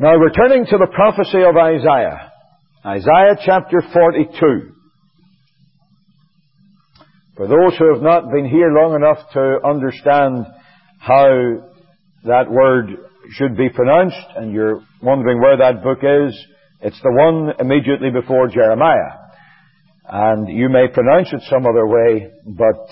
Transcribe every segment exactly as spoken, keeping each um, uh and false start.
Now we're turning to the prophecy of Isaiah. Isaiah chapter forty-two. For those who have not been here long enough to understand how that word should be pronounced, and you're wondering where that book is, it's the one immediately before Jeremiah. And you may pronounce it some other way, but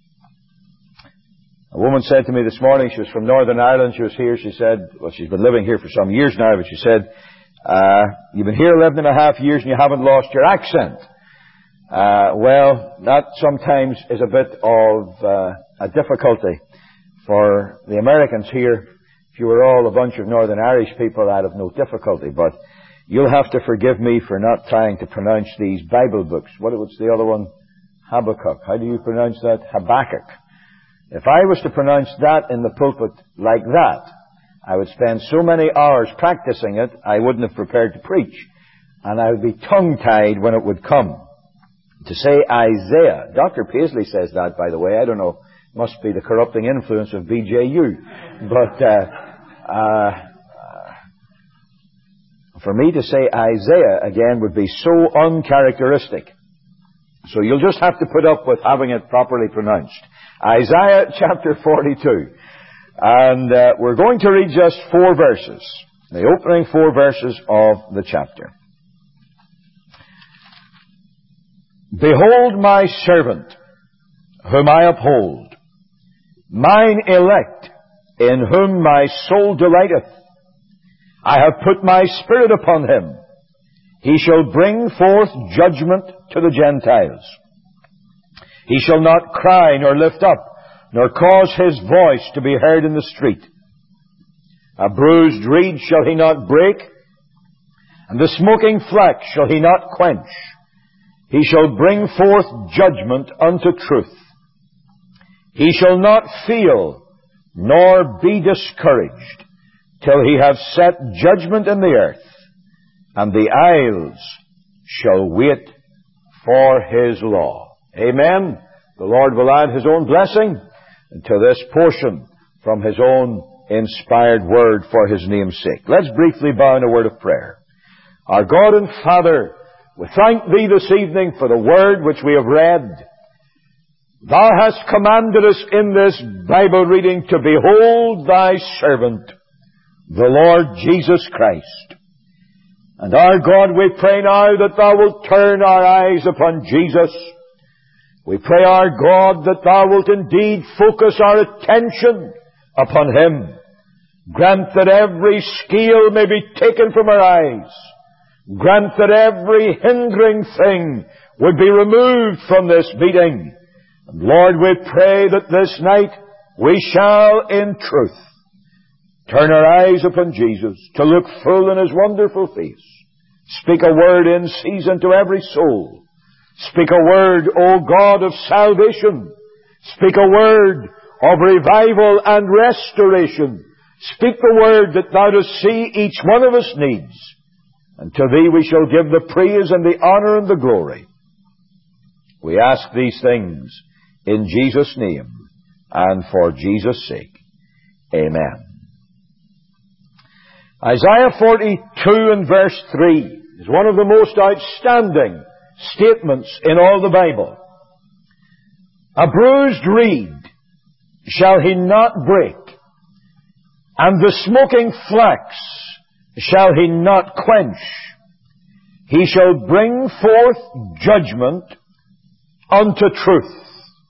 a woman said to me this morning, she was from Northern Ireland, she was here, she said, well, she's been living here for some years now, but she said, uh, you've been here eleven and a half years and you haven't lost your accent. Uh, well, that sometimes is a bit of uh, a difficulty for the Americans here. If you were all a bunch of Northern Irish people, I'd have no difficulty, but you'll have to forgive me for not trying to pronounce these Bible books. What was the other one? Habakkuk. How do you pronounce that? Habakkuk. If I was to pronounce that in the pulpit like that, I would spend so many hours practicing it, I wouldn't have prepared to preach. And I would be tongue-tied when it would come. To say Isaiah. Doctor Paisley says that, by the way. I don't know. Must be the corrupting influence of B J U. But, uh, uh, for me to say Isaiah again would be so uncharacteristic. So you'll just have to put up with having it properly pronounced. Isaiah chapter forty-two. And uh, we're going to read just four verses. The opening four verses of the chapter. Behold my servant, whom I uphold, mine elect, in whom my soul delighteth. I have put my spirit upon him. He shall bring forth judgment to the Gentiles. He shall not cry nor lift up, nor cause his voice to be heard in the street. A bruised reed shall he not break, and the smoking flax shall he not quench. He shall bring forth judgment unto truth. He shall not feel, nor be discouraged, till he have set judgment in the earth, and the isles shall wait for his law. Amen. The Lord will add his own blessing to this portion from his own inspired word for his name's sake. Let's briefly bow in a word of prayer. Our God and Father, we thank thee this evening for the word which we have read. Thou hast commanded us in this Bible reading to behold thy servant, the Lord Jesus Christ. And our God, we pray now that thou wilt turn our eyes upon Jesus. We pray, our God, that thou wilt indeed focus our attention upon him. Grant that every scale may be taken from our eyes. Grant that every hindering thing would be removed from this meeting. And Lord, we pray that this night we shall in truth turn our eyes upon Jesus, to look full in his wonderful face. Speak a word in season to every soul. Speak a word, O God of salvation. Speak a word of revival and restoration. Speak the word that thou dost see each one of us needs. And to thee we shall give the praise and the honor and the glory. We ask these things in Jesus' name and for Jesus' sake. Amen. Isaiah forty-two and verse three is one of the most outstanding statements in all the Bible. A bruised reed shall he not break, and the smoking flax shall he not quench. He shall bring forth judgment unto truth.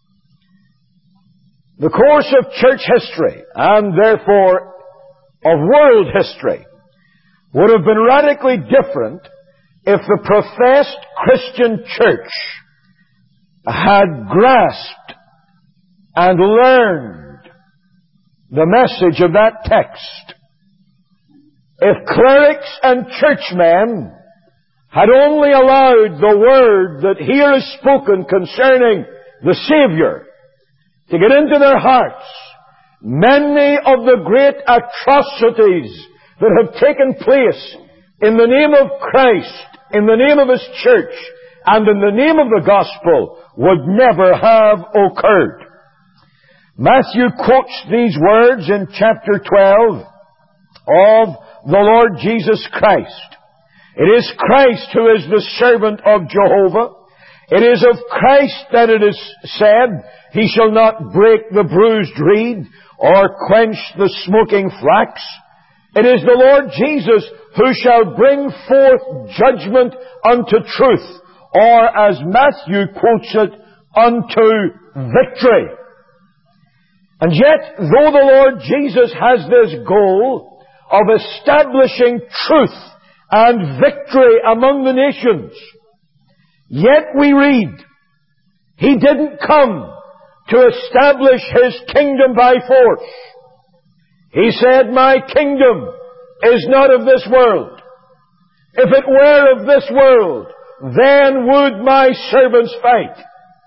The course of church history, and therefore of world history, would have been radically different if the professed Christian church had grasped and learned the message of that text. If clerics and churchmen had only allowed the word that here is spoken concerning the Savior to get into their hearts, many of the great atrocities that have taken place in the name of Christ, in the name of his church, and in the name of the gospel would never have occurred. Matthew quotes these words in chapter twelve of the Lord Jesus Christ. It is Christ who is the servant of Jehovah. It is of Christ that it is said, He shall not break the bruised reed or quench the smoking flax. It is the Lord Jesus who shall bring forth judgment unto truth, or as Matthew quotes it, unto victory. And yet, though the Lord Jesus has this goal of establishing truth and victory among the nations, yet we read, He didn't come to establish His kingdom by force. He said, my kingdom is not of this world. If it were of this world, then would my servants fight.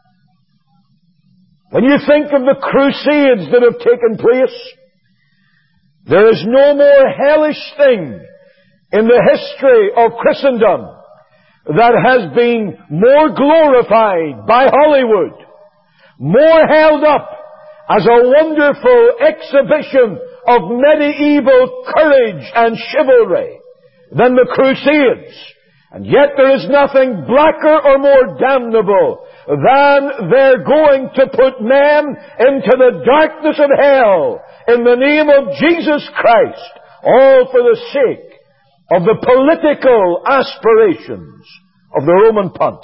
When you think of the crusades that have taken place, there is no more hellish thing in the history of Christendom that has been more glorified by Hollywood, more held up as a wonderful exhibition of medieval courage and chivalry than the Crusades. And yet there is nothing blacker or more damnable than their going to put men into the darkness of hell in the name of Jesus Christ, all for the sake of the political aspirations of the Roman Pontiff.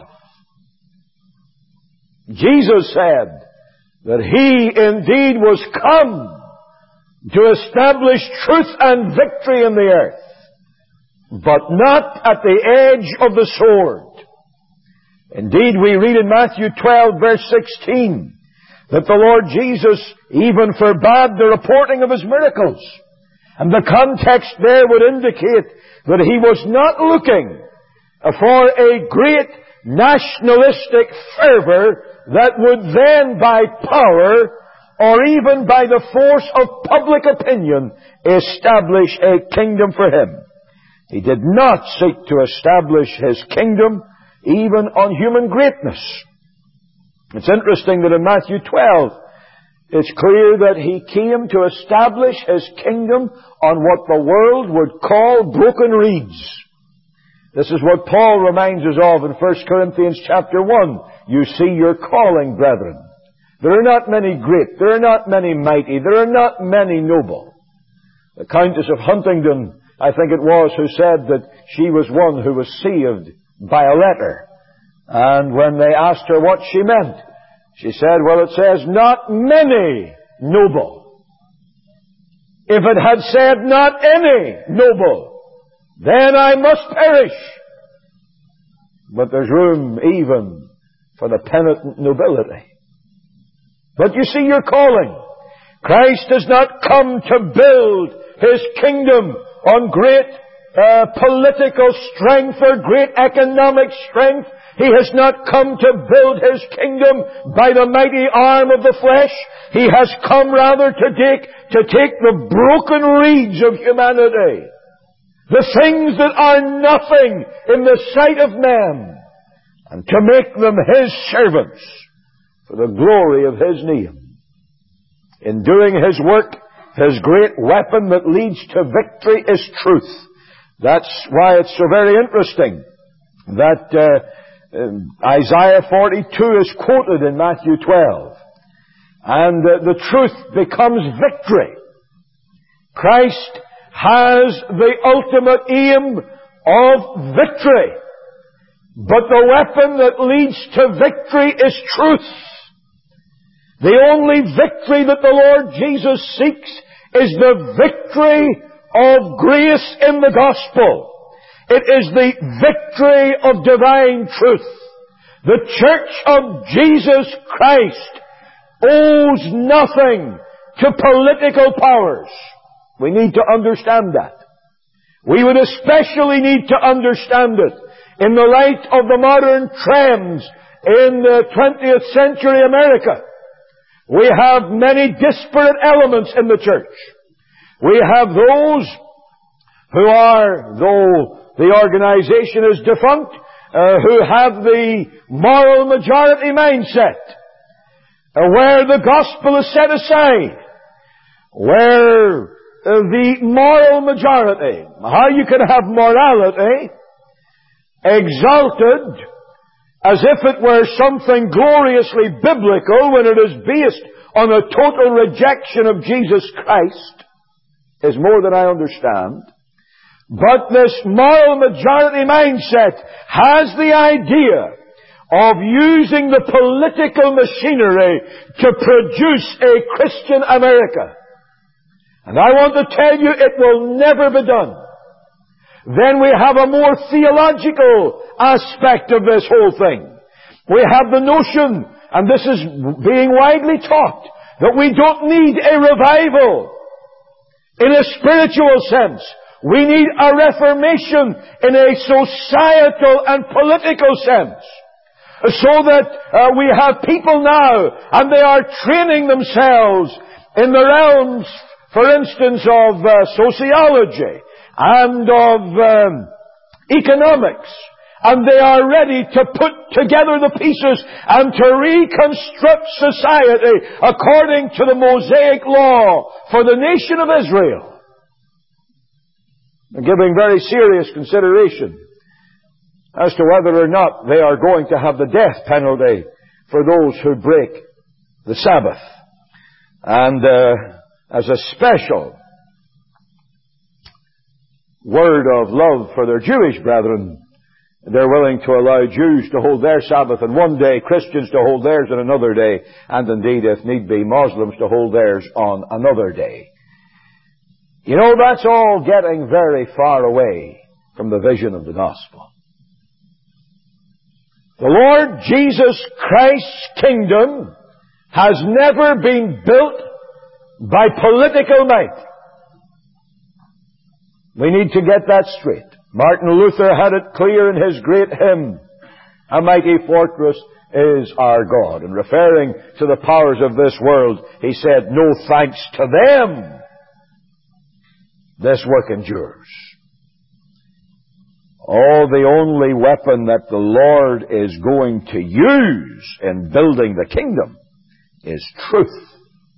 Jesus said that He indeed was come to establish truth and victory in the earth, but not at the edge of the sword. Indeed, we read in Matthew twelve, verse sixteen, that the Lord Jesus even forbade the reporting of His miracles. And the context there would indicate that He was not looking for a great nationalistic fervor that would then, by power, or even by the force of public opinion, establish a kingdom for Him. He did not seek to establish His kingdom even on human greatness. It's interesting that in Matthew twelve, it's clear that He came to establish His kingdom on what the world would call broken reeds. This is what Paul reminds us of in First Corinthians chapter one. You see your calling, brethren. There are not many great, there are not many mighty, there are not many noble. The Countess of Huntingdon, I think it was, who said that she was one who was saved by a letter. And when they asked her what she meant, she said, well, it says, not many noble. If it had said, not any noble, then I must perish. But there's room even for the penitent nobility. But you see your calling. Christ has not come to build His kingdom on great uh, political strength or great economic strength. He has not come to build His kingdom by the mighty arm of the flesh. He has come rather to take, to take the broken reeds of humanity, the things that are nothing in the sight of men, and to make them His servants for the glory of His name. In doing His work, His great weapon that leads to victory is truth. That's why it's so very interesting that uh, um, Isaiah forty-two is quoted in Matthew twelve. And uh, the truth becomes victory. Christ has the ultimate aim of victory. But the weapon that leads to victory is truth. The only victory that the Lord Jesus seeks is the victory of grace in the gospel. It is the victory of divine truth. The Church of Jesus Christ owes nothing to political powers. We need to understand that. We would especially need to understand it in the light of the modern trends in the twentieth century America. We have many disparate elements in the church. We have those who are, though the organization is defunct, uh, who have the moral majority mindset, uh, where the gospel is set aside, where the moral majority. How you can have morality exalted as if it were something gloriously biblical when it is based on a total rejection of Jesus Christ is more than I understand. But this moral majority mindset has the idea of using the political machinery to produce a Christian America. And I want to tell you, it will never be done. Then we have a more theological aspect of this whole thing. We have the notion, and this is being widely taught, that we don't need a revival in a spiritual sense. We need a reformation in a societal and political sense. So that uh, we have people now, and they are training themselves in the realms, for instance, of uh, sociology and of um, economics. And they are ready to put together the pieces and to reconstruct society according to the Mosaic law for the nation of Israel. They're giving very serious consideration as to whether or not they are going to have the death penalty for those who break the Sabbath. And uh, as a special word of love for their Jewish brethren, they're willing to allow Jews to hold their Sabbath on one day, Christians to hold theirs on another day, and indeed, if need be, Muslims to hold theirs on another day. You know, that's all getting very far away from the vision of the gospel. The Lord Jesus Christ's kingdom has never been built by political might. We need to get that straight. Martin Luther had it clear in his great hymn, "A mighty fortress is our God." And referring to the powers of this world, he said, "No thanks to them, this work endures." Oh, the only weapon that the Lord is going to use in building the kingdom is truth.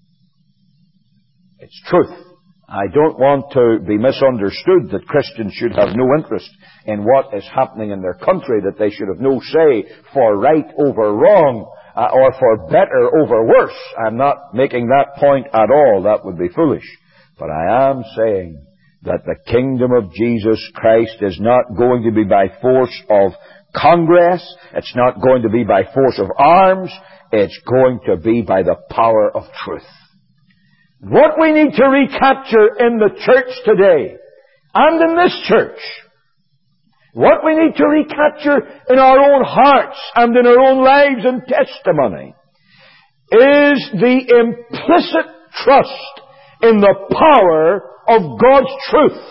It's truth. I don't want to be misunderstood that Christians should have no interest in what is happening in their country, that they should have no say for right over wrong, uh, or for better over worse. I'm not making that point at all. That would be foolish. But I am saying that the kingdom of Jesus Christ is not going to be by force of Congress. It's not going to be by force of arms. It's going to be by the power of truth. What we need to recapture in the church today, and in this church, what we need to recapture in our own hearts and in our own lives and testimony, is the implicit trust in the power of God's truth.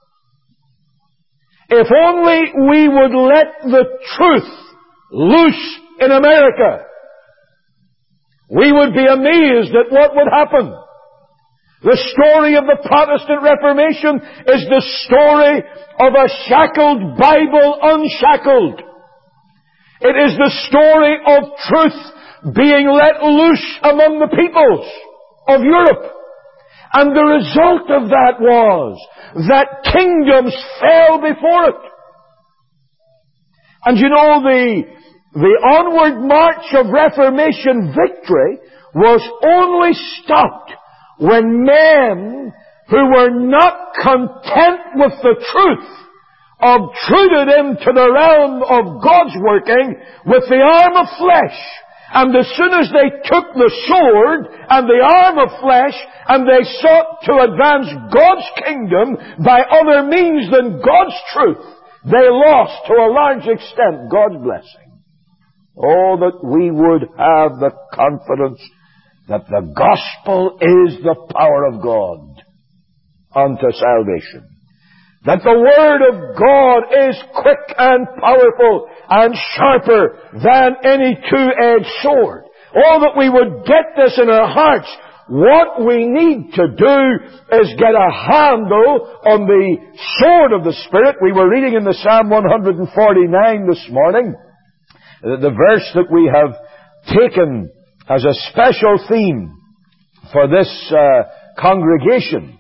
If only we would let the truth loose in America, we would be amazed at what would happen. The story of the Protestant Reformation is the story of a shackled Bible unshackled. It is the story of truth being let loose among the peoples of Europe. And the result of that was that kingdoms fell before it. And you know, the, the onward march of Reformation victory was only stopped when men who were not content with the truth obtruded into the realm of God's working with the arm of flesh. And as soon as they took the sword and the arm of flesh and they sought to advance God's kingdom by other means than God's truth, they lost to a large extent God's blessing. Oh, that we would have the confidence that the gospel is the power of God unto salvation. That the Word of God is quick and powerful and sharper than any two-edged sword. Oh, that we would get this in our hearts. What we need to do is get a handle on the sword of the Spirit. We were reading in the Psalm one forty-nine this morning, the verse that we have taken as a special theme for this uh, congregation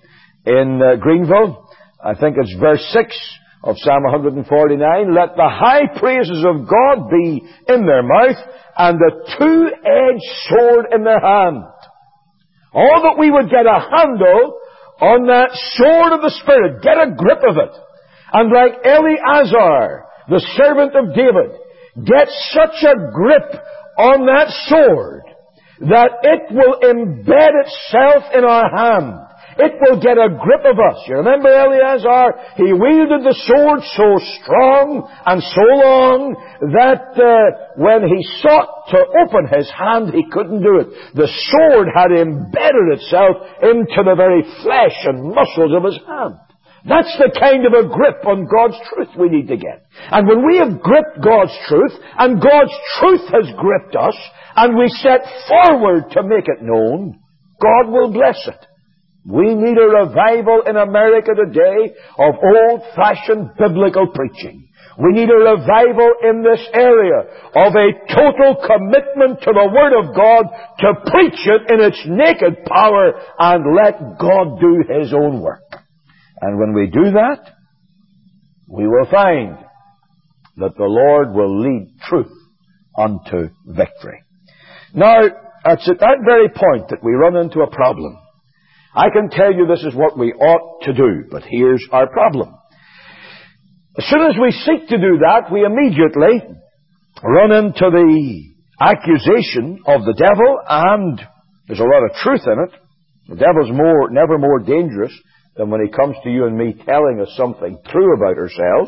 in uh, Greenville. I think it's verse six of Psalm one forty-nine. Let the high praises of God be in their mouth and the two-edged sword in their hand. Oh, that we would get a handle on that sword of the Spirit, get a grip of it. And like Eleazar, the servant of David, get such a grip on that sword that it will embed itself in our hand. It will get a grip of us. You remember Eleazar? He wielded the sword so strong and so long that uh, when he sought to open his hand, he couldn't do it. The sword had embedded itself into the very flesh and muscles of his hand. That's the kind of a grip on God's truth we need to get. And when we have gripped God's truth, and God's truth has gripped us, and we set forward to make it known, God will bless it. We need a revival in America today of old-fashioned biblical preaching. We need a revival in this area of a total commitment to the Word of God to preach it in its naked power and let God do His own work. And when we do that, we will find that the Lord will lead truth unto victory. Now, it's at that very point that we run into a problem. I can tell you this is what we ought to do, but here's our problem. As soon as we seek to do that, we immediately run into the accusation of the devil, and there's a lot of truth in it. The devil's more, never more dangerous than when he comes to you and me telling us something true about ourselves.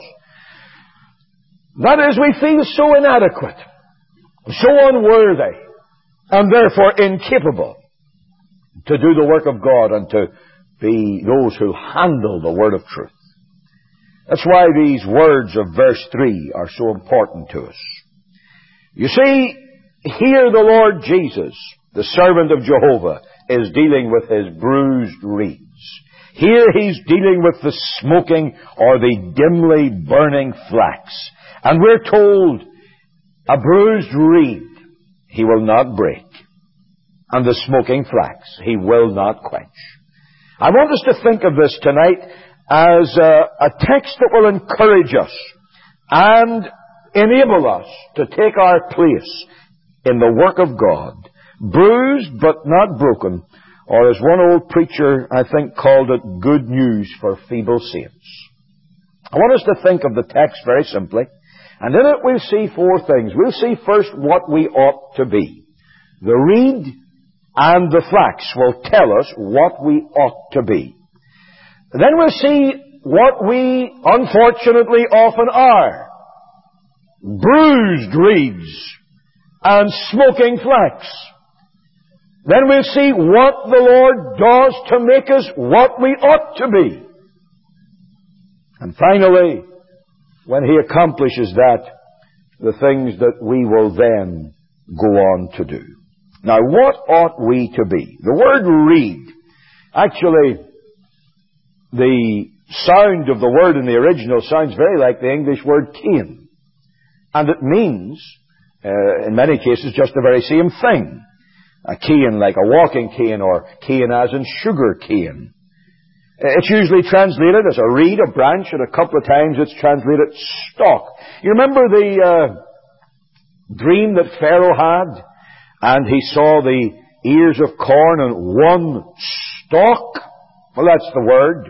That is, we feel so inadequate, so unworthy, and therefore incapable to do the work of God and to be those who handle the word of truth. That's why these words of verse three are so important to us. You see, here the Lord Jesus, the servant of Jehovah, is dealing with his bruised reeds. Here he's dealing with the smoking or the dimly burning flax. And we're told, a bruised reed he will not break, and the smoking flax he will not quench. I want us to think of this tonight as a, a text that will encourage us and enable us to take our place in the work of God. Bruised but not broken, or as one old preacher, I think, called it, good news for feeble saints. I want us to think of the text very simply, and in it we'll see four things. We'll see first what we ought to be. The reed and the flax will tell us what we ought to be. Then we'll see what we unfortunately often are. Bruised reeds and smoking flax. Then we'll see what the Lord does to make us what we ought to be. And finally, when He accomplishes that, the things that we will then go on to do. Now, what ought we to be? The word reed, actually, the sound of the word in the original sounds very like the English word cane. And it means, uh, in many cases, just the very same thing. A cane like a walking cane, or cane as in sugar cane. It's usually translated as a reed, a branch, and a couple of times it's translated stalk. You remember the uh, dream that Pharaoh had? And he saw the ears of corn and one stalk? Well, that's the word.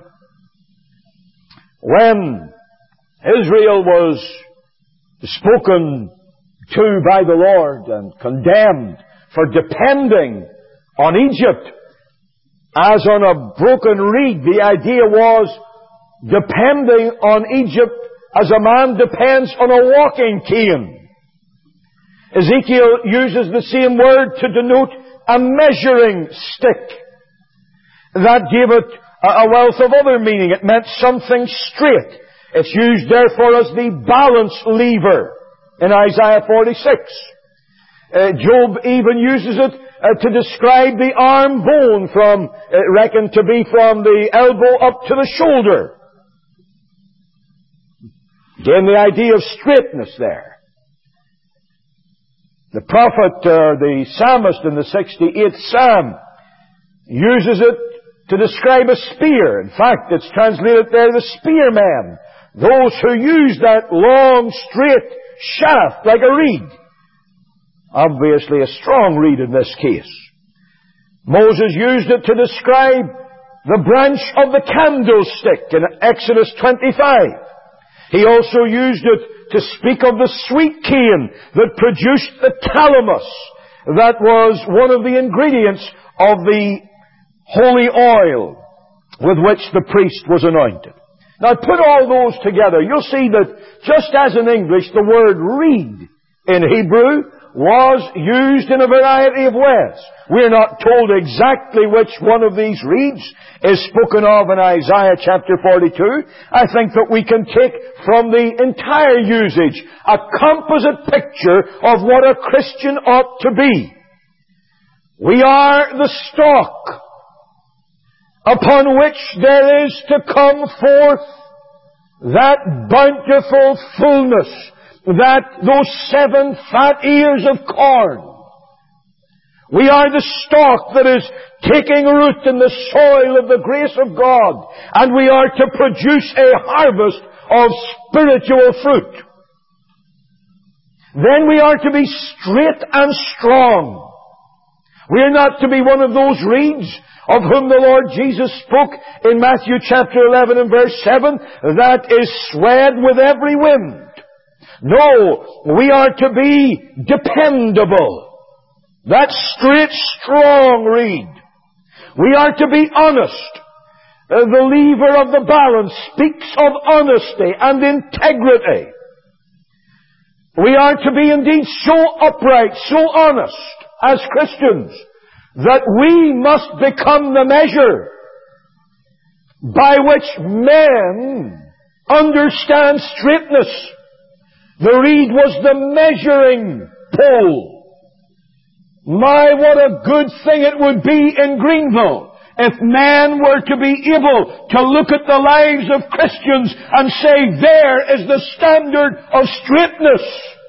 When Israel was spoken to by the Lord and condemned for depending on Egypt as on a broken reed, the idea was depending on Egypt as a man depends on a walking cane. Ezekiel uses the same word to denote a measuring stick. That gave it a wealth of other meaning. It meant something straight. It's used therefore as the balance lever in Isaiah forty-six. Uh, Job even uses it uh, to describe the arm bone from, uh, reckoned to be from the elbow up to the shoulder. Again, the idea of straightness there. The prophet, uh, the psalmist in the sixty-eighth Psalm, uses it to describe a spear. In fact, it's translated there, the spearmen. Those who use that long, straight shaft like a reed. Obviously a strong reed in this case. Moses used it to describe the branch of the candlestick in Exodus twenty-five. He also used it to speak of the sweet cane that produced the calamus, that was one of the ingredients of the holy oil with which the priest was anointed. Now put all those together, you'll see that just as in English the word reed in Hebrew was used in a variety of ways. We're not told exactly which one of these reeds is spoken of in Isaiah chapter forty-two. I think that we can take from the entire usage a composite picture of what a Christian ought to be. We are the stalk upon which there is to come forth that bountiful fullness, that those seven fat ears of corn. We are the stalk that is taking root in the soil of the grace of God, and we are to produce a harvest of spiritual fruit. Then we are to be straight and strong. We are not to be one of those reeds of whom the Lord Jesus spoke in Matthew chapter eleven and verse seven, that is swayed with every wind. No, we are to be dependable. That straight, strong reed. We are to be honest. Uh, the lever of the balance speaks of honesty and integrity. We are to be indeed so upright, so honest as Christians, that we must become the measure by which men understand straightness. The reed was the measuring pole. My, what a good thing it would be in Greenville if men were to be able to look at the lives of Christians and say, there is the standard of straightness.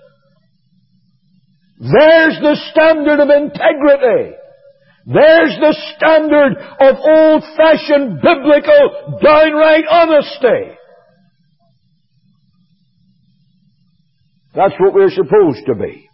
There's the standard of integrity. There's the standard of old-fashioned, biblical, downright honesty. That's what we're supposed to be.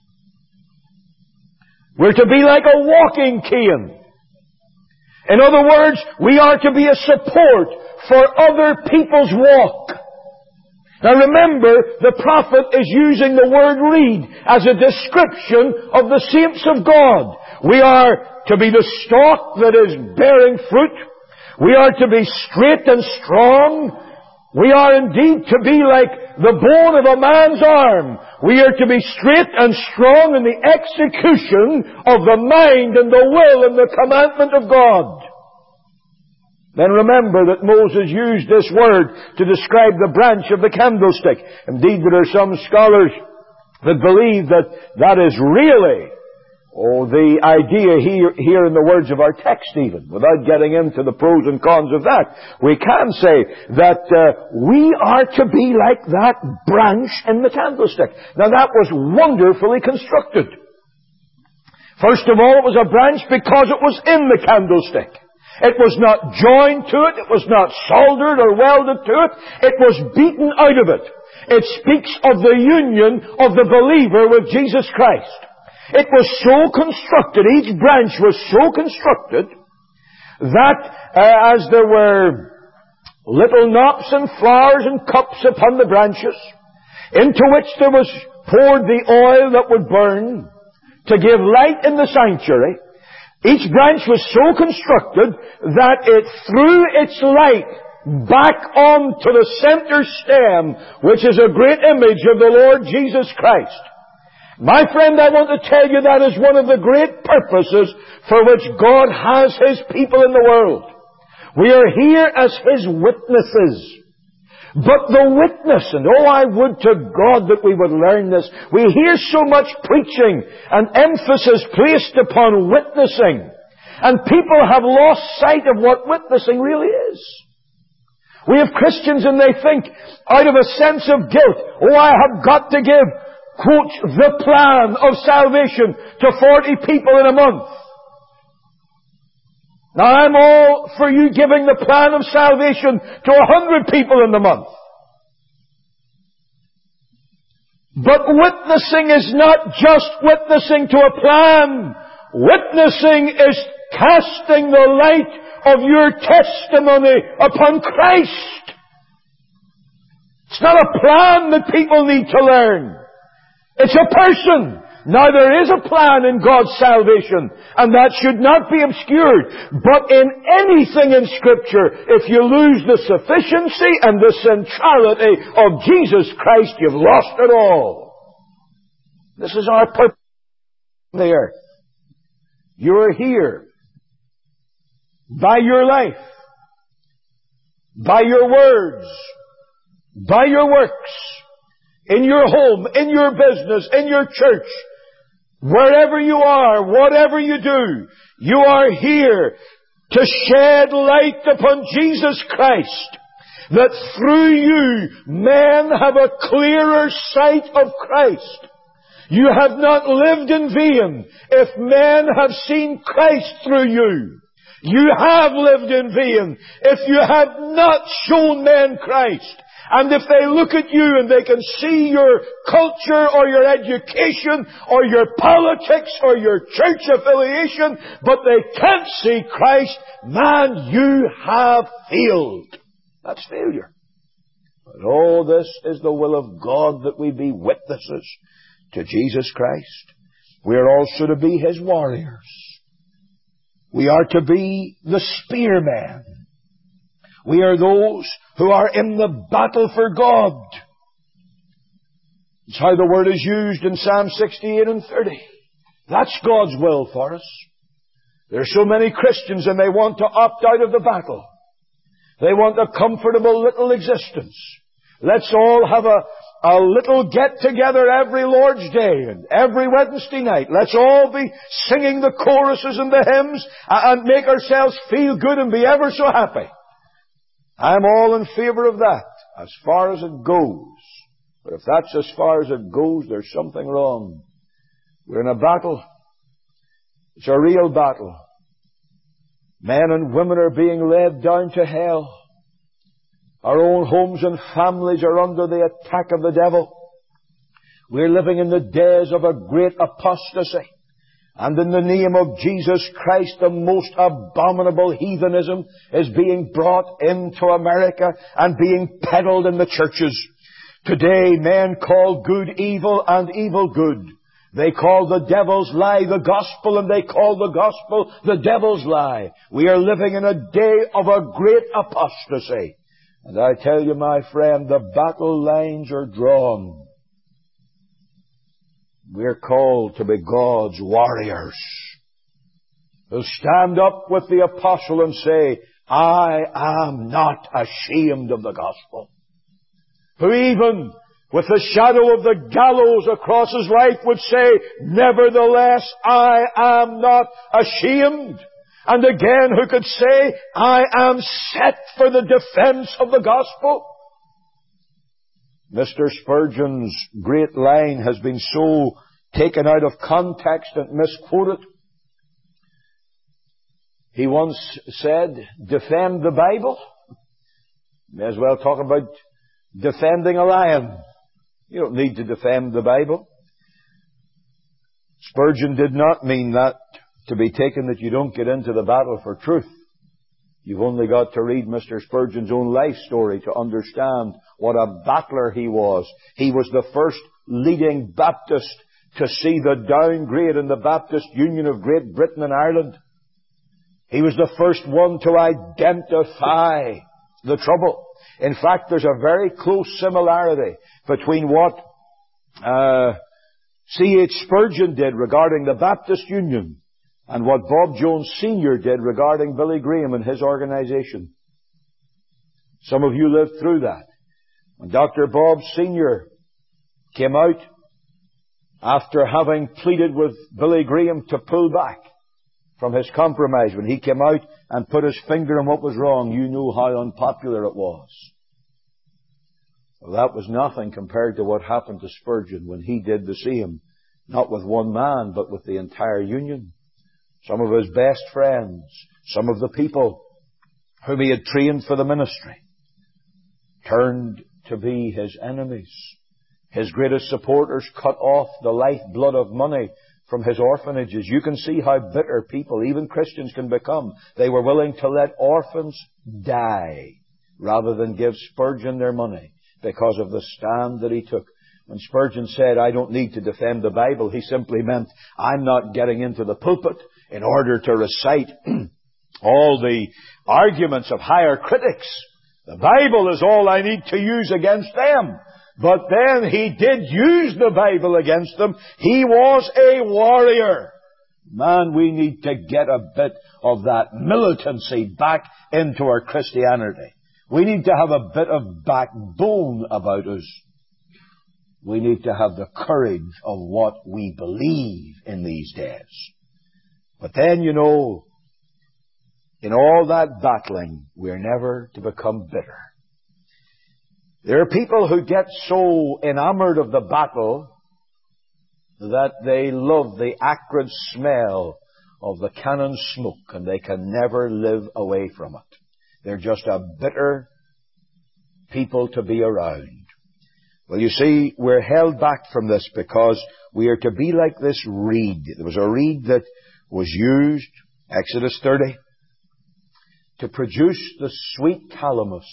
We're to be like a walking cane. In other words, we are to be a support for other people's walk. Now remember, the prophet is using the word reed as a description of the saints of God. We are to be the stalk that is bearing fruit. We are to be straight and strong. We are indeed to be like the bone of a man's arm. We are to be straight and strong in the execution of the mind and the will and the commandment of God. Then remember that Moses used this word to describe the branch of the candlestick. Indeed, there are some scholars that believe that that is really, oh, the idea here, here in the words of our text even. Without getting into the pros and cons of that, we can say that uh, we are to be like that branch in the candlestick. Now that was wonderfully constructed. First of all, it was a branch because it was in the candlestick. It was not joined to it. It was not soldered or welded to it. It was beaten out of it. It speaks of the union of the believer with Jesus Christ. It was so constructed, each branch was so constructed, that uh, as there were little knops and flowers and cups upon the branches, into which there was poured the oil that would burn to give light in the sanctuary, each branch was so constructed that it threw its light back onto the center stem, which is a great image of the Lord Jesus Christ. My friend, I want to tell you that is one of the great purposes for which God has His people in the world. We are here as His witnesses. But the witness, and oh, I would to God that we would learn this. We hear so much preaching and emphasis placed upon witnessing. And people have lost sight of what witnessing really is. We have Christians and they think, out of a sense of guilt, oh, I have got to give, quote, the plan of salvation to forty people in a month. Now I'm all for you giving the plan of salvation to a hundred people in the month. But witnessing is not just witnessing to a plan. Witnessing is casting the light of your testimony upon Christ. It's not a plan that people need to learn. It's a person. Now there is a plan in God's salvation, and that should not be obscured. But in anything in Scripture, if you lose the sufficiency and the centrality of Jesus Christ, you've lost it all. This is our purpose on the earth. You're here by your life, by your words, by your works, in your home, in your business, in your church, wherever you are, whatever you do, you are here to shed light upon Jesus Christ, that through you men have a clearer sight of Christ. You have not lived in vain if men have seen Christ through you. You have lived in vain if you have not shown men Christ. And if they look at you and they can see your culture or your education or your politics or your church affiliation, but they can't see Christ, man, you have failed. That's failure. But all this is the will of God, that we be witnesses to Jesus Christ. We are also to be His warriors. We are to be the spearmen. We are those who are in the battle for God. It's how the word is used in Psalm sixty-eight and thirty. That's God's will for us. There are so many Christians and they want to opt out of the battle. They want a comfortable little existence. Let's all have a, a little get-together every Lord's Day and every Wednesday night. Let's all be singing the choruses and the hymns and make ourselves feel good and be ever so happy. I'm all in favor of that, as far as it goes. But if that's as far as it goes, there's something wrong. We're in a battle. It's a real battle. Men and women are being led down to hell. Our own homes and families are under the attack of the devil. We're living in the days of a great apostasy. And in the name of Jesus Christ, the most abominable heathenism is being brought into America and being peddled in the churches. Today, men call good evil and evil good. They call the devil's lie the gospel, and they call the gospel the devil's lie. We are living in a day of a great apostasy. And I tell you, my friend, the battle lines are drawn. We're called to be God's warriors, who stand up with the apostle and say, I am not ashamed of the gospel. Who even with the shadow of the gallows across his life would say, nevertheless, I am not ashamed. And again, who could say, I am set for the defense of the gospel. Mister Spurgeon's great line has been so taken out of context and misquoted. He once said, defend the Bible. May as well talk about defending a lion. You don't need to defend the Bible. Spurgeon did not mean that to be taken that you don't get into the battle for truth. You've only got to read Mister Spurgeon's own life story to understand what a battler he was. He was the first leading Baptist to see the downgrade in the Baptist Union of Great Britain and Ireland. He was the first one to identify the trouble. In fact, there's a very close similarity between what uh, C H Spurgeon did regarding the Baptist Union and what Bob Jones Senior did regarding Billy Graham and his organization. Some of you lived through that. When Doctor Bob Senior came out after having pleaded with Billy Graham to pull back from his compromise, when he came out and put his finger on what was wrong, you know how unpopular it was. Well, that was nothing compared to what happened to Spurgeon when he did the same, not with one man, but with the entire union. Some of his best friends, Some of the people whom he had trained for the ministry turned to be his enemies. His greatest supporters cut off the lifeblood of money from his orphanages. You can see how bitter people, even Christians, can become. They were willing to let orphans die rather than give Spurgeon their money because of the stand that he took. When Spurgeon said, I don't need to defend the Bible, he simply meant, I'm not getting into the pulpit in order to recite all the arguments of higher critics. The Bible is all I need to use against them. But then he did use the Bible against them. He was a warrior. Man, we need to get a bit of that militancy back into our Christianity. We need to have a bit of backbone about us. We need to have the courage of what we believe in these days. But then, you know, in all that battling, we're never to become bitter. There are people who get so enamored of the battle that they love the acrid smell of the cannon smoke and they can never live away from it. They're just a bitter people to be around. Well, you see, we're held back from this because we are to be like this reed. There was a reed that was used, Exodus thirty, to produce the sweet calamus.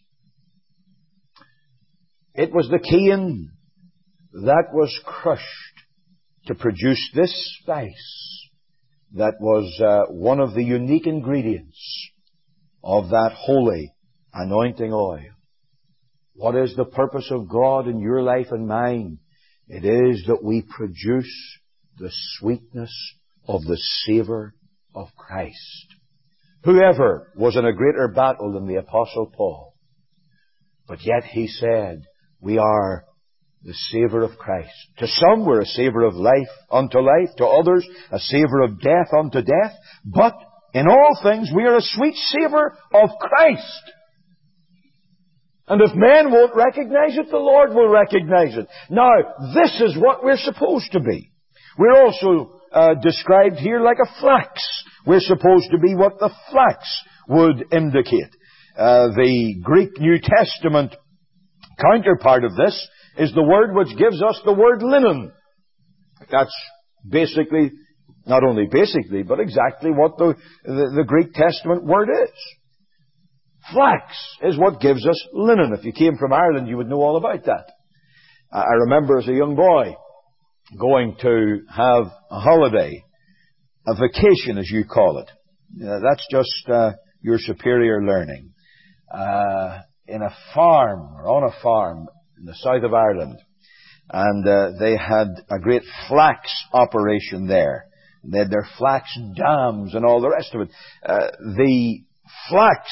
It was the cane that was crushed to produce this spice that was uh, one of the unique ingredients of that holy anointing oil. What is the purpose of God in your life and mine? It is that we produce the sweetness of the savour of Christ. Whoever was in a greater battle than the Apostle Paul, but yet he said, we are the savour of Christ. To some we're a savour of life unto life, to others a savour of death unto death, but in all things we are a sweet savour of Christ. And if men won't recognize it, the Lord will recognize it. Now, this is what we're supposed to be. We're also uh, described here like a flax. We're supposed to be what the flax would indicate. Uh, the Greek New Testament counterpart of this is the word which gives us the word linen. That's basically, not only basically, but exactly what the, the, the Greek Testament word is. Flax is what gives us linen. If you came from Ireland, you would know all about that. I remember as a young boy going to have a holiday, a vacation as you call it. Uh, that's just uh, your superior learning. Uh, in a farm, or on a farm in the south of Ireland. And uh, they had a great flax operation there. They had their flax dams and all the rest of it. Uh, the flax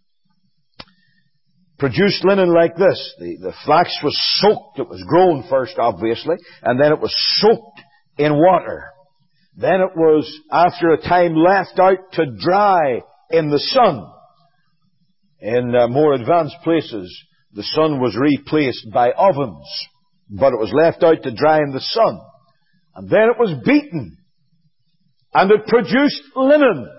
produced linen like this. The, the flax was soaked. It was grown first, obviously, and then it was soaked in water. Then it was, after a time, left out to dry in the sun. In uh, more advanced places, the sun was replaced by ovens, but it was left out to dry in the sun. And then it was beaten, and it produced linen.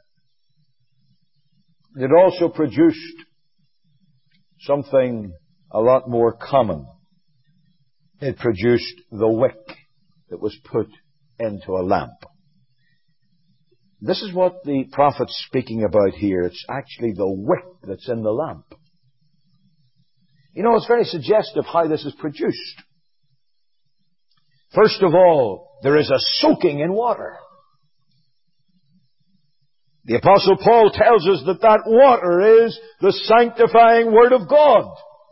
It also produced something a lot more common. It produced the wick that was put into a lamp. This is what the prophet's speaking about here. It's actually the wick that's in the lamp. You know, it's very suggestive how this is produced. First of all, there is a soaking in water. The Apostle Paul tells us that that water is the sanctifying Word of God.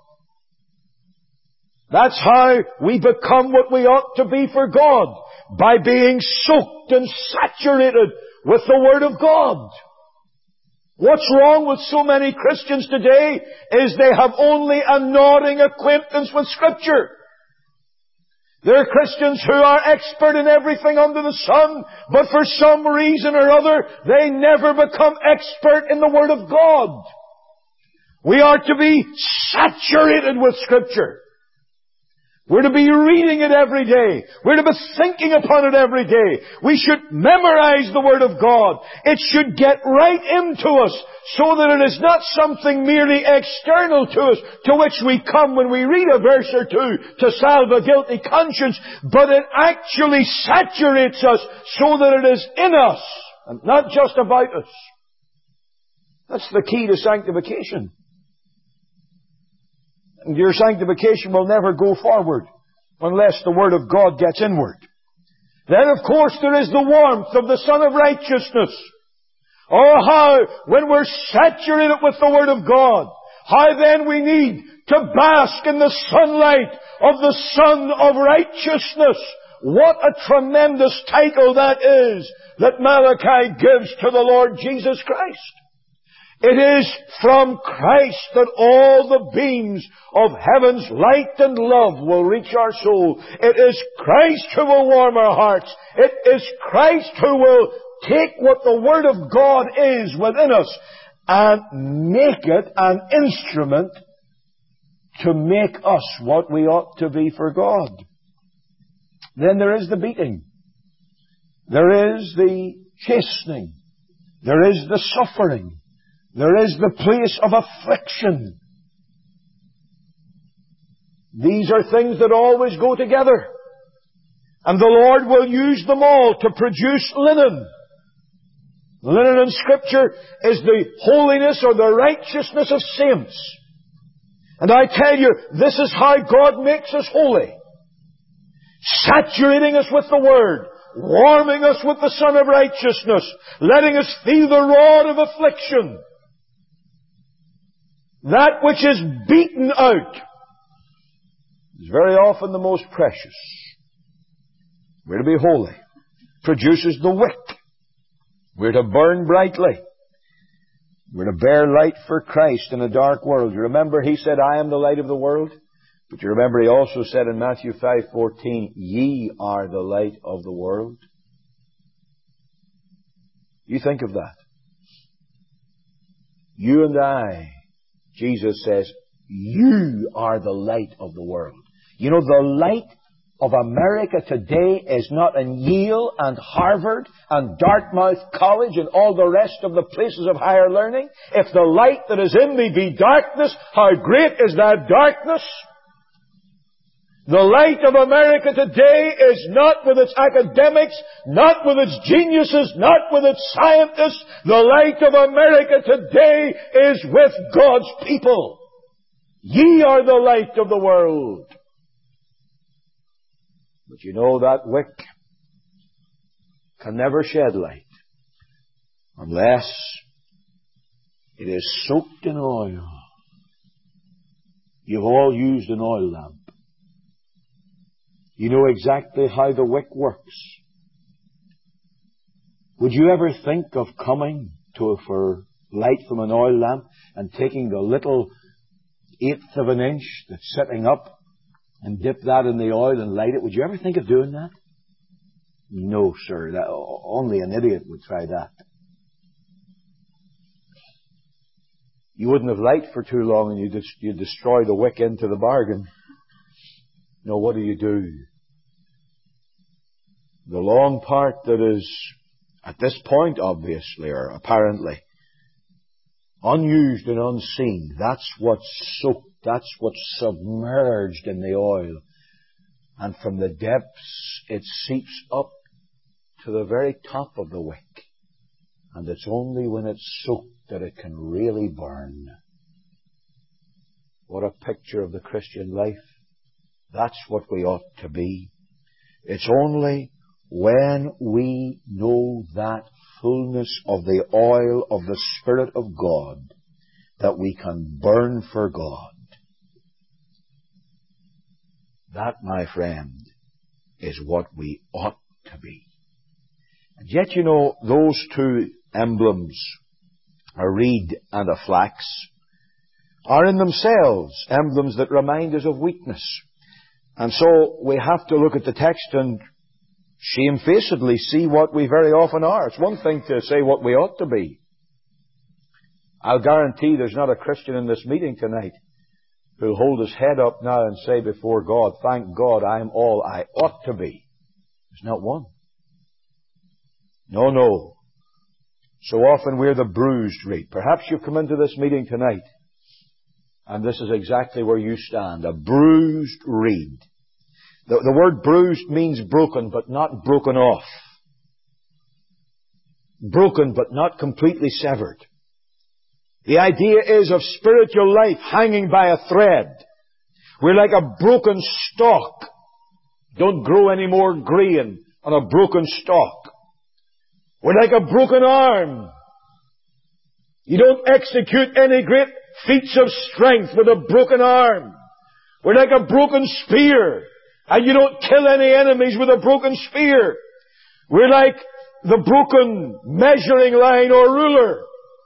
That's how we become what we ought to be for God, by being soaked and saturated with the Word of God. What's wrong with so many Christians today is they have only a nodding acquaintance with Scripture. There are Christians who are expert in everything under the sun, but for some reason or other, they never become expert in the Word of God. We are to be saturated with Scripture. We're to be reading it every day. We're to be thinking upon it every day. We should memorize the Word of God. It should get right into us so that it is not something merely external to us, to which we come when we read a verse or two to salve a guilty conscience, but it actually saturates us so that it is in us and not just about us. That's the key to sanctification. And your sanctification will never go forward unless the Word of God gets inward. Then, of course, there is the warmth of the Son of Righteousness. Oh, how, when we're saturated with the Word of God, how then we need to bask in the sunlight of the Son of Righteousness. What a tremendous title that is that Malachi gives to the Lord Jesus Christ. It is from Christ that all the beams of heaven's light and love will reach our soul. It is Christ who will warm our hearts. It is Christ who will take what the Word of God is within us and make it an instrument to make us what we ought to be for God. Then there is the beating. There is the chastening. There is the suffering. There is the place of affliction. These are things that always go together. And the Lord will use them all to produce linen. Linen in Scripture is the holiness or the righteousness of saints. And I tell you, this is how God makes us holy. Saturating us with the Word. Warming us with the Son of Righteousness. Letting us feel the rod of affliction. That which is beaten out is very often the most precious. We're to be holy. Produces the wick. We're to burn brightly. We're to bear light for Christ in a dark world. You remember He said, I am the light of the world? But you remember He also said in Matthew five fourteen, ye are the light of the world. You think of that. You and I, Jesus says, you are the light of the world. You know, the light of America today is not in Yale and Harvard and Dartmouth College and all the rest of the places of higher learning. If the light that is in me be darkness, how great is that darkness? The light of America today is not with its academics, not with its geniuses, not with its scientists. The light of America today is with God's people. Ye are the light of the world. But you know that wick can never shed light unless it is soaked in oil. You've all used an oil lamp. You know exactly how the wick works. Would you ever think of coming to for light from an oil lamp and taking the little eighth of an inch that's sitting up and dip that in the oil and light it? Would you ever think of doing that? No, sir. That, only an idiot would try that. You wouldn't have light for too long and you'd, you'd destroy the wick into the bargain. No, what do you do? The long part that is, at this point obviously, or apparently, unused and unseen, that's what's soaked, that's what's submerged in the oil. And from the depths it seeps up to the very top of the wick. And it's only when it's soaked that it can really burn. What a picture of the Christian life. That's what we ought to be. It's only when we know that fullness of the oil of the Spirit of God that we can burn for God. That, my friend, is what we ought to be. And yet, you know, those two emblems, a reed and a flax, are in themselves emblems that remind us of weakness. And so we have to look at the text and shamefacedly see what we very often are. It's one thing to say what we ought to be. I'll guarantee there's not a Christian in this meeting tonight who'll hold his head up now and say before God, thank God I'm all I ought to be. There's not one. No, no. So often we're the bruised reed. Perhaps you've come into this meeting tonight and this is exactly where you stand. A bruised reed. The, the word bruised means broken, but not broken off. Broken, but not completely severed. The idea is of spiritual life hanging by a thread. We're like a broken stalk. Don't grow any more grain on a broken stalk. We're like a broken arm. You don't execute any great feats of strength with a broken arm. We're like a broken spear. And you don't kill any enemies with a broken spear. We're like the broken measuring line or ruler.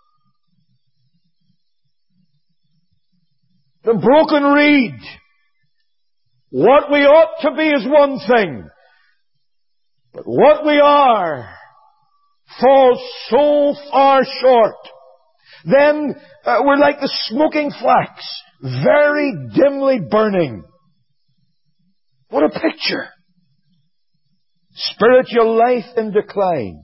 The broken reed. What we ought to be is one thing. But what we are falls so far short. Then uh, we're like the smoking flax, very dimly burning. What a picture. Spiritual life in decline.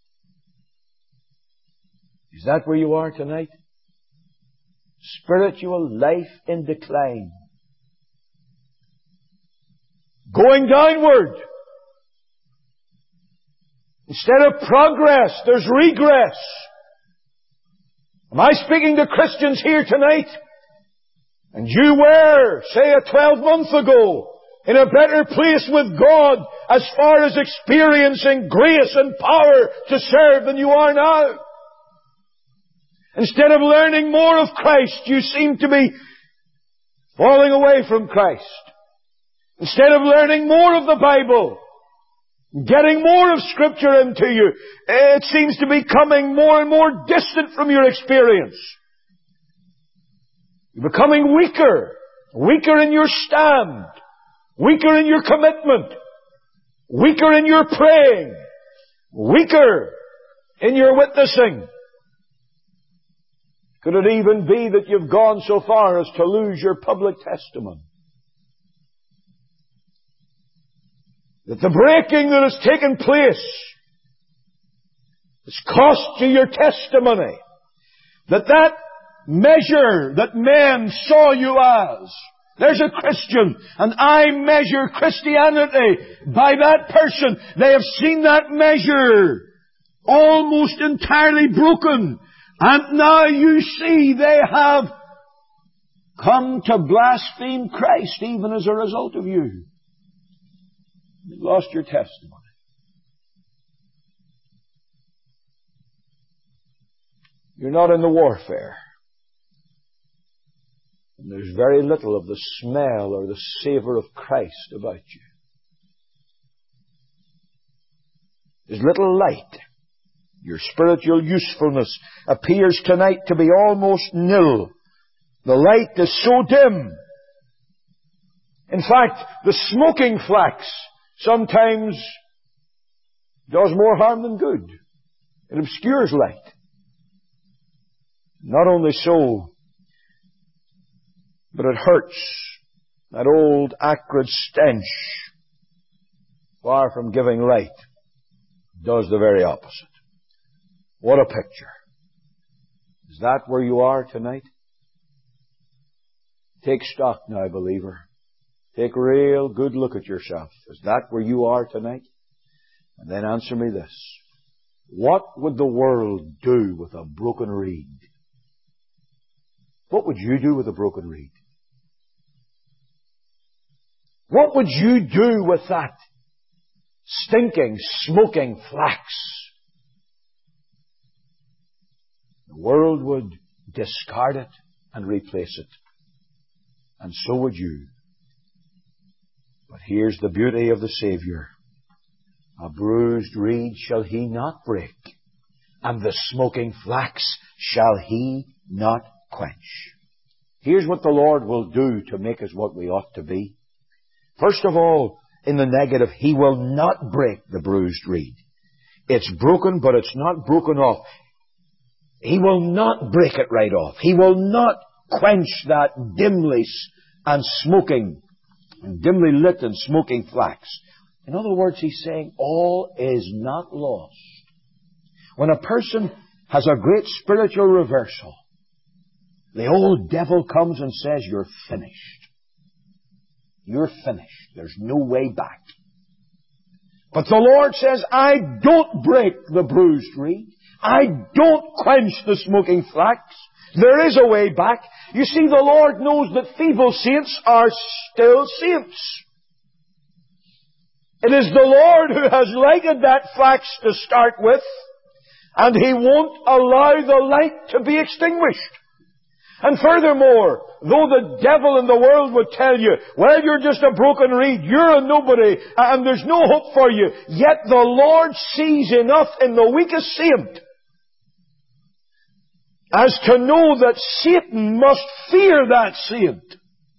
Is that where you are tonight? Spiritual life in decline. Going downward. Instead of progress, there's regress. Am I speaking to Christians here tonight? And you were, say, a twelve months ago, in a better place with God as far as experiencing grace and power to serve than you are now. Instead of learning more of Christ, you seem to be falling away from Christ. Instead of learning more of the Bible, getting more of Scripture into you, it seems to be coming more and more distant from your experience. You're becoming weaker, weaker in your stand, weaker in your commitment, weaker in your praying, weaker in your witnessing. Could it even be that you've gone so far as to lose your public testimony? That the breaking that has taken place has cost you your testimony. That that measure that men saw you as, there's a Christian, and I measure Christianity by that person. They have seen that measure almost entirely broken. And now you see they have come to blaspheme Christ even as a result of you. You've lost your testimony. You're not in the warfare. And there's very little of the smell or the savor of Christ about you. There's little light. Your spiritual usefulness appears tonight to be almost nil. The light is so dim. In fact, the smoking flax sometimes does more harm than good. It obscures light. Not only so, but it hurts. That old acrid stench, far from giving light, does the very opposite. What a picture. Is that where you are tonight? Take stock now, believer. Take a real good look at yourself. Is that where you are tonight? And then answer me this. What would the world do with a broken reed? What would you do with a broken reed? What would you do with that stinking, smoking flax? The world would discard it and replace it. And so would you. But here's the beauty of the Savior. A bruised reed shall he not break, and the smoking flax shall he not quench. Here's what the Lord will do to make us what we ought to be. First of all, in the negative, He will not break the bruised reed. It's broken, but it's not broken off. He will not break it right off. He will not quench that dimly and smoking, dimly lit and smoking flax. In other words, he's saying all is not lost. When a person has a great spiritual reversal, the old devil comes and says, you're finished. You're finished. There's no way back. But the Lord says, I don't break the bruised reed. I don't quench the smoking flax. There is a way back. You see, the Lord knows that feeble saints are still saints. It is the Lord who has lighted that flax to start with, and He won't allow the light to be extinguished. And furthermore, though the devil in the world would tell you, well, you're just a broken reed, you're a nobody, and there's no hope for you, yet the Lord sees enough in the weakest saint as to know that Satan must fear that saint.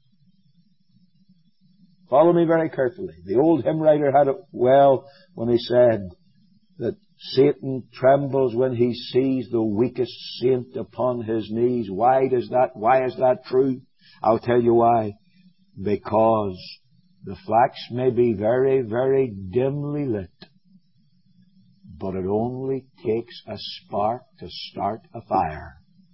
Follow me very carefully. The old hymn writer had it well when he said that Satan trembles when he sees the weakest saint upon his knees. Why does that, why is that true? I'll tell you why. Because the flax may be very, very dimly lit, but it only takes a spark to start a fire.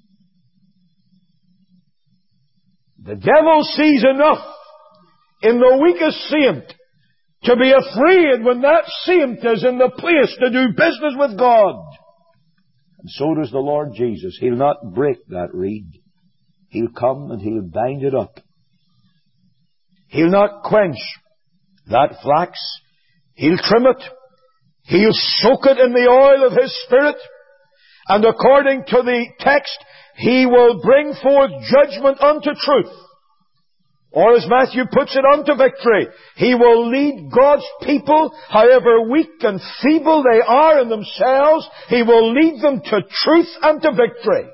The devil sees enough in the weakest saint to be afraid when that saint is in the place to do business with God. And so does the Lord Jesus. He'll not break that reed. He'll come and He'll bind it up. He'll not quench that flax. He'll trim it. He'll soak it in the oil of His Spirit. And according to the text, He will bring forth judgment unto truth. Or as Matthew puts it, unto victory. He will lead God's people, however weak and feeble they are in themselves, He will lead them to truth and to victory.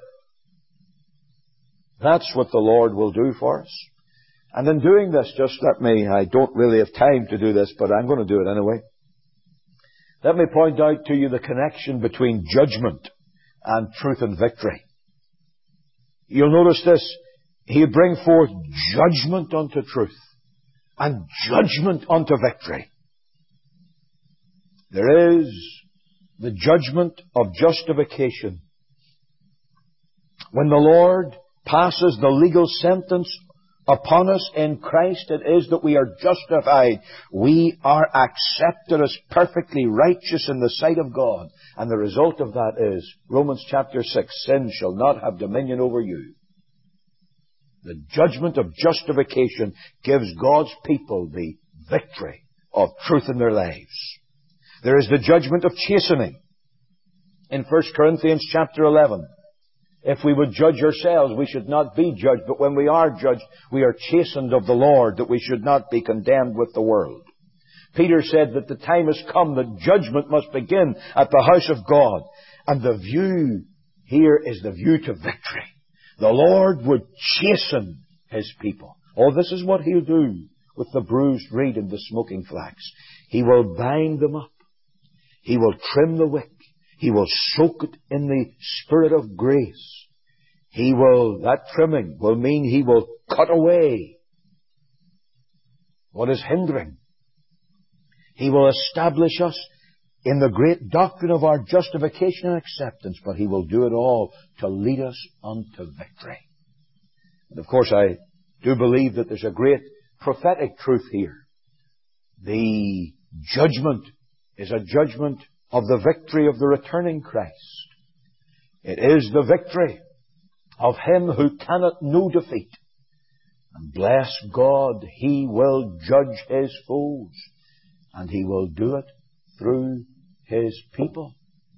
That's what the Lord will do for us. And in doing this, just let me, I don't really have time to do this, but I'm going to do it anyway. Let me point out to you the connection between judgment and truth and victory. You'll notice this. He'll bring forth judgment unto truth and judgment unto victory. There is the judgment of justification. When the Lord passes the legal sentence upon us in Christ, it is that we are justified. We are accepted as perfectly righteous in the sight of God. And the result of that is, Romans chapter six, sin shall not have dominion over you. The judgment of justification gives God's people the victory of truth in their lives. There is the judgment of chastening. In First Corinthians chapter eleven, if we would judge ourselves, we should not be judged. But when we are judged, we are chastened of the Lord, that we should not be condemned with the world. Peter said that the time has come that judgment must begin at the house of God. And the view here is the view to victory. The Lord would chasten His people. Oh, this is what He'll do with the bruised reed and the smoking flax. He will bind them up. He will trim the wick. He will soak it in the Spirit of grace. He will, that trimming will mean He will cut away what is hindering. He will establish us in the great doctrine of our justification and acceptance, but He will do it all to lead us unto victory. And of course, I do believe that there's a great prophetic truth here. The judgment is a judgment of the victory of the returning Christ. It is the victory of Him who cannot know defeat. And bless God, He will judge His foes, and He will do it through His people.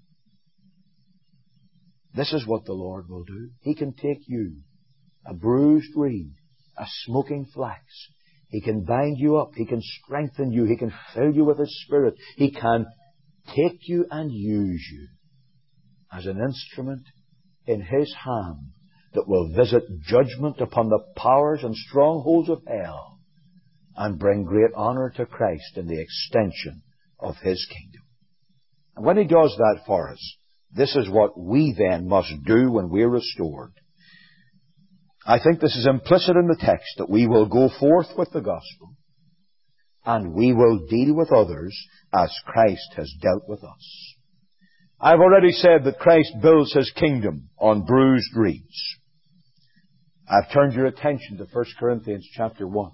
This is what the Lord will do. He can take you, a bruised reed, a smoking flax. He can bind you up. He can strengthen you. He can fill you with His Spirit. He can take you and use you as an instrument in His hand that will visit judgment upon the powers and strongholds of hell and bring great honor to Christ in the extension of His kingdom. And when He does that for us, this is what we then must do when we're restored. I think this is implicit in the text, that we will go forth with the gospel and we will deal with others as Christ has dealt with us. I've already said that Christ builds His kingdom on bruised reeds. I've turned your attention to First Corinthians chapter one.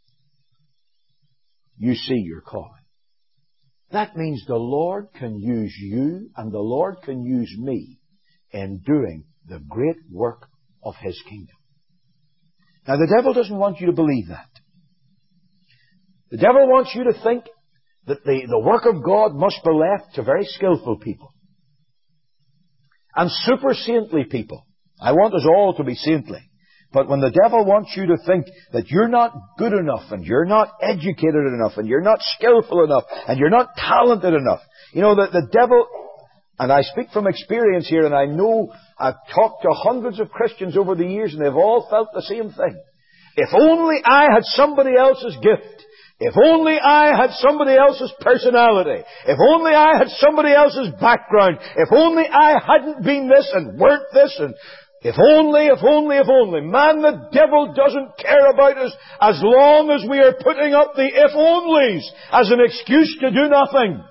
You see your calling. That means the Lord can use you and the Lord can use me in doing the great work of His kingdom. Now, the devil doesn't want you to believe that. The devil wants you to think that the, the work of God must be left to very skillful people and super saintly people. I want us all to be saintly. But when the devil wants you to think that you're not good enough and you're not educated enough and you're not skillful enough and you're not talented enough, you know, that the devil, and I speak from experience here, and I know I've talked to hundreds of Christians over the years and they've all felt the same thing. If only I had somebody else's gift. If only I had somebody else's personality. If only I had somebody else's background. If only I hadn't been this and weren't this, and if only, if only, if only. Man, the devil doesn't care about us as long as we are putting up the if-onlys as an excuse to do nothing.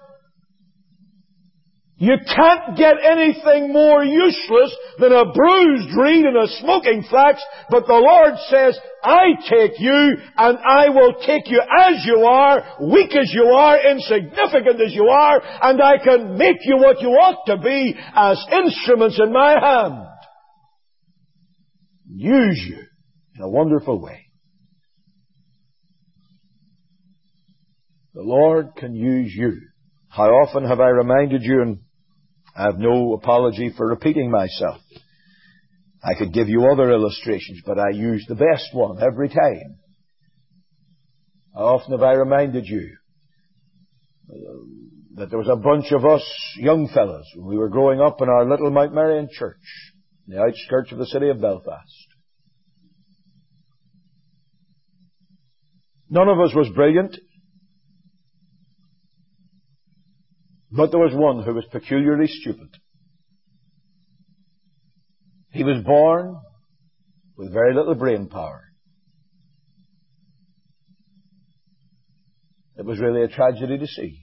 You can't get anything more useless than a bruised reed and a smoking flax, but the Lord says, I take you and I will take you as you are, weak as you are, insignificant as you are, and I can make you what you ought to be as instruments in my hand. Use you in a wonderful way. The Lord can use you. How often have I reminded you, and I have no apology for repeating myself. I could give you other illustrations, but I use the best one every time. How often have I reminded you that there was a bunch of us young fellows when we were growing up in our little Mount Marion church, in the outskirts of the city of Belfast. None of us was brilliant, but there was one who was peculiarly stupid. He was born with very little brain power. It was really a tragedy to see.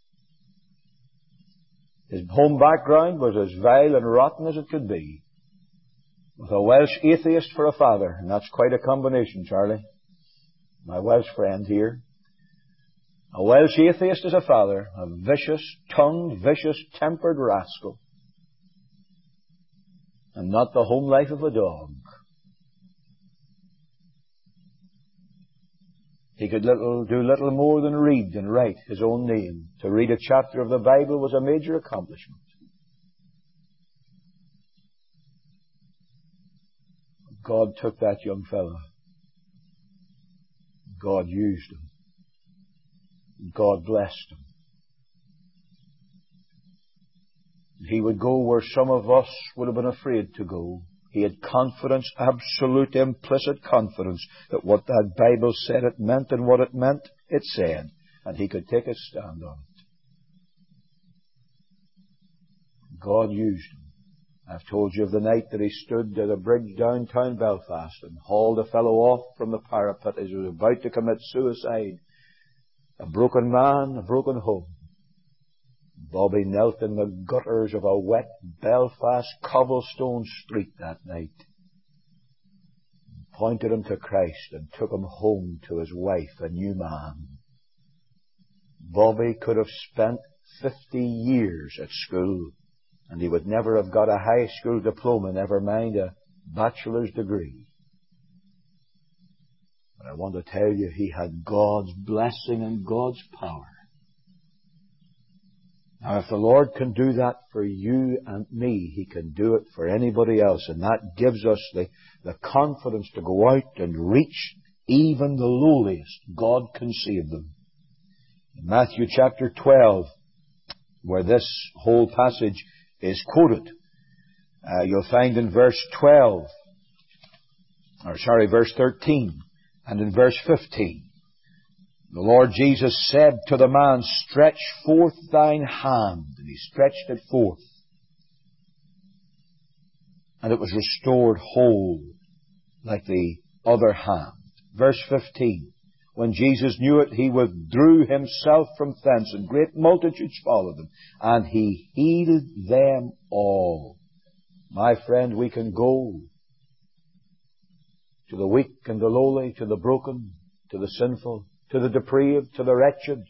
His home background was as vile and rotten as it could be, with a Welsh atheist for a father, and that's quite a combination, Charlie, my Welsh friend here. A Welsh atheist as a father, a vicious-tongued, vicious-tempered rascal, and not the home life of a dog. He could little, do little more than read and write his own name. To read a chapter of the Bible was a major accomplishment. God took that young fellow. God used him. God blessed him. He would go where some of us would have been afraid to go. He had confidence, absolute implicit confidence, that what that Bible said it meant, and what it meant it said, and he could take a stand on it. God used him. I've told you of the night that he stood at a bridge downtown Belfast and hauled a fellow off from the parapet as he was about to commit suicide. A broken man, a broken home. Bobby knelt in the gutters of a wet Belfast cobblestone street that night, pointed him to Christ and took him home to his wife, a new man. Bobby could have spent fifty years at school, and he would never have got a high school diploma, never mind a bachelor's degree. But I want to tell you, he had God's blessing and God's power. Now, if the Lord can do that for you and me, He can do it for anybody else. And that gives us the, the confidence to go out and reach even the lowliest. God can save them. In Matthew chapter twelve, where this whole passage is quoted, uh, you'll find in verse twelve, or sorry, verse thirteen, and in verse fifteen, the Lord Jesus said to the man, stretch forth thine hand. And he stretched it forth. And it was restored whole like the other hand. Verse fifteen. When Jesus knew it, He withdrew Himself from thence, and great multitudes followed Him, and He healed them all. My friend, we can go to the weak and the lowly, to the broken, to the sinful, to the depraved, to the wretched,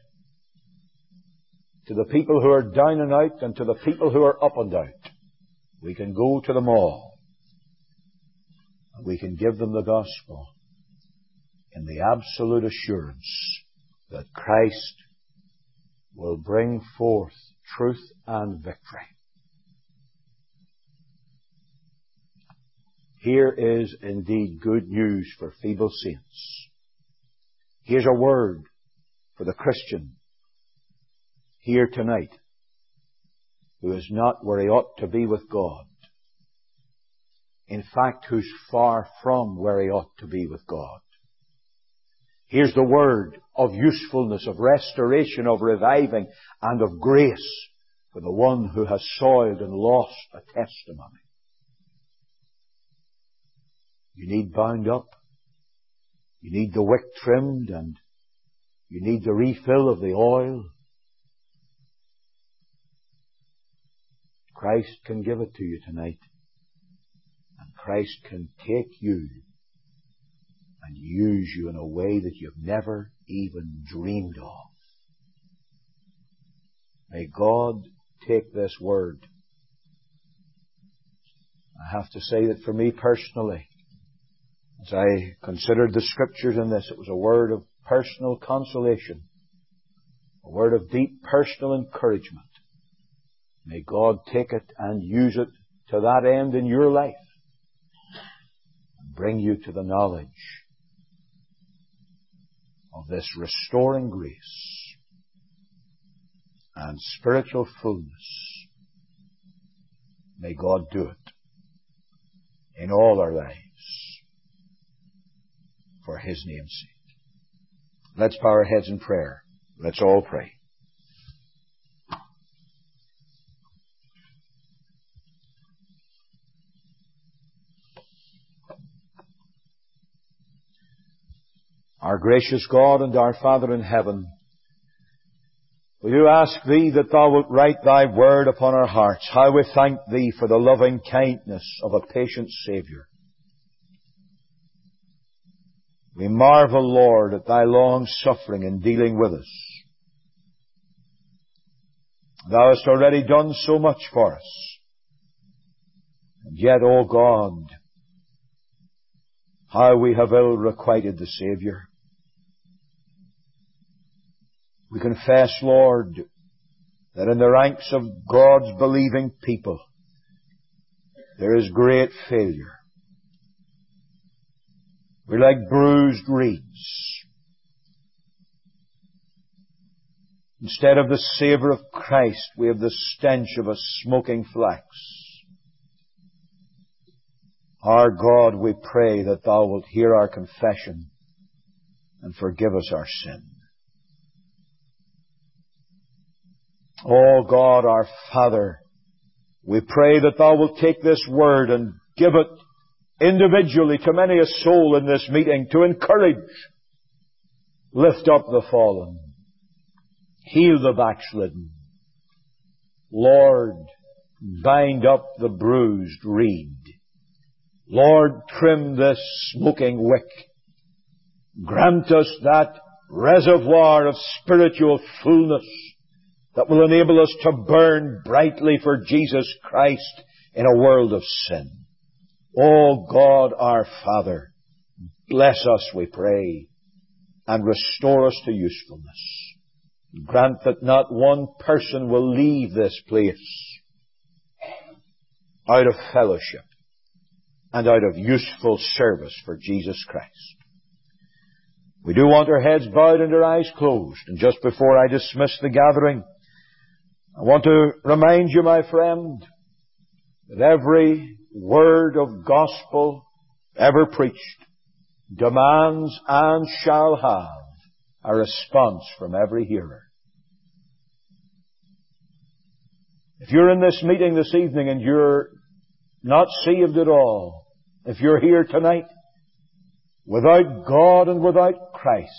to the people who are down and out, and to the people who are up and out. We can go to them all. And we can give them the gospel in the absolute assurance that Christ will bring forth truth and victory. Here is indeed good news for feeble saints. Here's a word for the Christian here tonight who is not where he ought to be with God. In fact, who's far from where he ought to be with God. Here's the word of usefulness, of restoration, of reviving, and of grace for the one who has soiled and lost a testimony. You need bound up. You need the wick trimmed, and you need the refill of the oil. Christ can give it to you tonight. And Christ can take you and use you in a way that you've never even dreamed of. May God take this word. I have to say that for me personally, as I considered the Scriptures in this, it was a word of personal consolation, a word of deep personal encouragement. May God take it and use it to that end in your life and bring you to the knowledge of this restoring grace and spiritual fullness. May God do it in all our lives for His name's sake. Let's bow our heads in prayer. Let's all pray. Our gracious God and our Father in heaven, we do ask Thee that Thou wilt write Thy word upon our hearts. How we thank Thee for the loving kindness of a patient Saviour. We marvel, Lord, at Thy long suffering in dealing with us. Thou hast already done so much for us. And yet, O God, how we have ill requited the Saviour. We confess, Lord, that in the ranks of God's believing people there is great failure. We're like bruised reeds. Instead of the savour of Christ, we have the stench of a smoking flax. Our God, we pray that Thou wilt hear our confession and forgive us our sin. O God, our Father, we pray that Thou wilt take this word and give it individually to many a soul in this meeting to encourage, lift up the fallen, heal the backslidden. Lord, bind up the bruised reed. Lord, trim this smoking wick. Grant us that reservoir of spiritual fullness that will enable us to burn brightly for Jesus Christ in a world of sin. O God, our Father, bless us, we pray, and restore us to usefulness. Grant that not one person will leave this place out of fellowship and out of useful service for Jesus Christ. We do want our heads bowed and our eyes closed. And just before I dismiss the gathering, I want to remind you, my friend, that every word of gospel ever preached demands and shall have a response from every hearer. If you're in this meeting this evening and you're not saved at all, if you're here tonight without God and without Christ.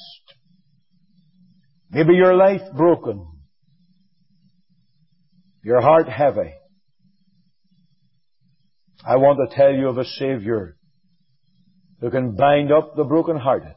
Maybe your life broken, your heart heavy. I want to tell you of a Savior who can bind up the broken-hearted.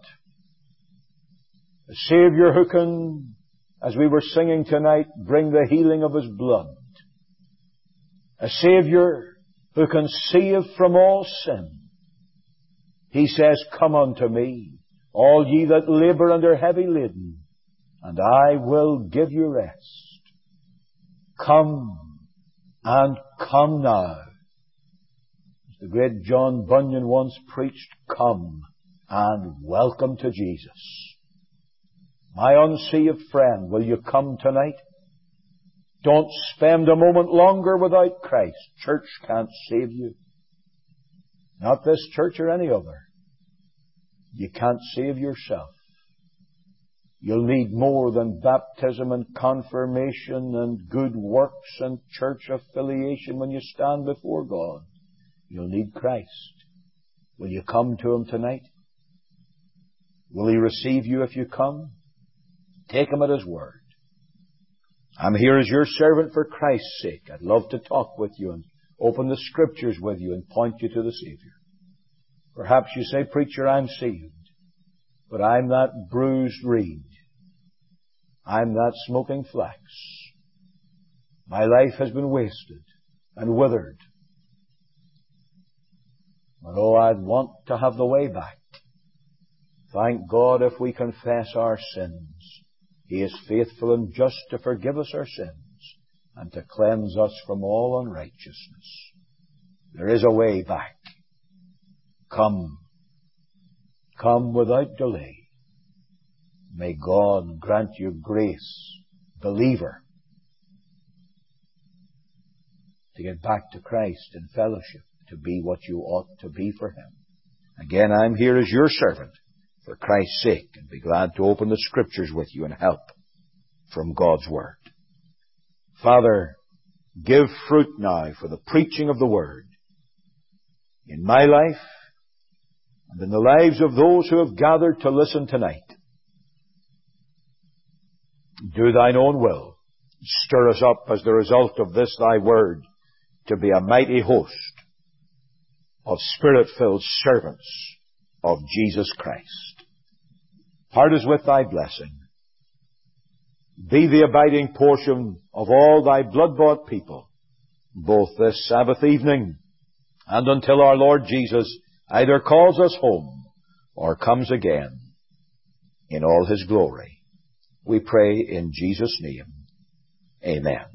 A Savior who can, as we were singing tonight, bring the healing of His blood. A Savior who can save from all sin. He says, "Come unto me, all ye that labor and are heavy laden, and I will give you rest." Come, and come now. As the great John Bunyan once preached, come and welcome to Jesus. My unsaved friend, will you come tonight? Don't spend a moment longer without Christ. Church can't save you. Not this church or any other. You can't save yourself. You'll need more than baptism and confirmation and good works and church affiliation when you stand before God. You'll need Christ. Will you come to Him tonight? Will He receive you if you come? Take Him at His word. I'm here as your servant for Christ's sake. I'd love to talk with you and open the Scriptures with you and point you to the Savior. Perhaps you say, "Preacher, I'm saved, but I'm that bruised reed. I'm that smoking flax. My life has been wasted and withered. But oh, I'd want to have the way back." Thank God if we confess our sins. He is faithful and just to forgive us our sins and to cleanse us from all unrighteousness. There is a way back. Come. Come without delay. May God grant you grace, believer, to get back to Christ in fellowship, to be what you ought to be for Him. Again, I'm here as your servant for Christ's sake, and be glad to open the Scriptures with you and help from God's Word. Father, give fruit now for the preaching of the Word in my life and in the lives of those who have gathered to listen tonight. Do Thine own will. Stir us up as the result of this Thy Word to be a mighty host of Spirit-filled servants of Jesus Christ. Part us with Thy blessing. Be the abiding portion of all Thy blood-bought people, both this Sabbath evening and until our Lord Jesus either calls us home or comes again in all His glory. We pray in Jesus' name. Amen.